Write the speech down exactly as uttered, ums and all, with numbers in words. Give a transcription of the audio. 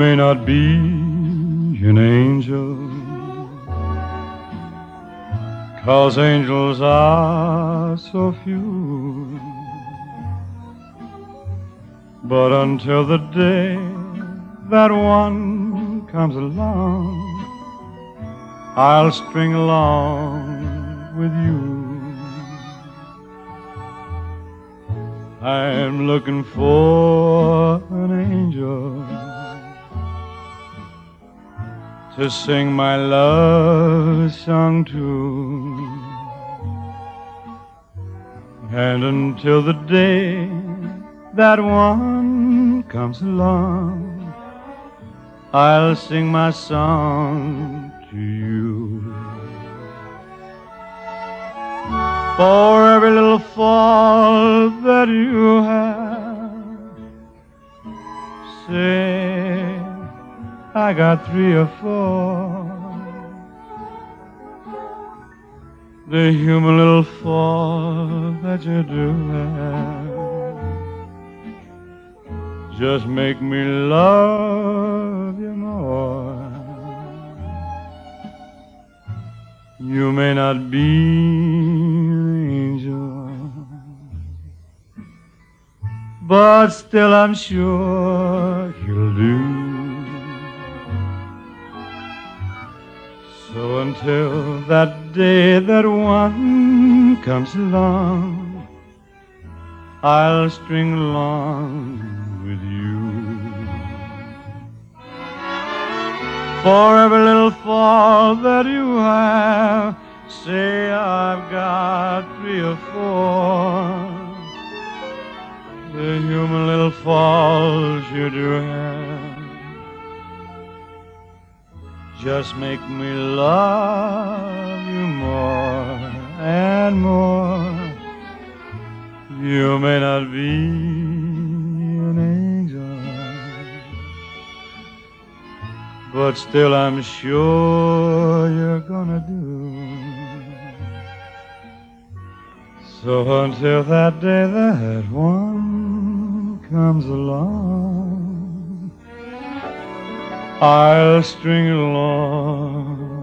may not be an angel, 'cause angels are so few. But until the day that one comes along, I'll string along with you. I'm looking for an angel to sing my love song to. And until the day that one comes along, I'll sing my song to you. For every little fault that you have, say I got three or four. The human little fault that you do have, just make me love you more. You may not be an angel, but still I'm sure you'll do. So until that day that one comes along, I'll string along with you. For every little fault that you have, say I've got three or four. The human little faults you do have, just make me love you more and more. You may not be an angel, but still I'm sure you're gonna do. So until that day that one comes along, I'll string along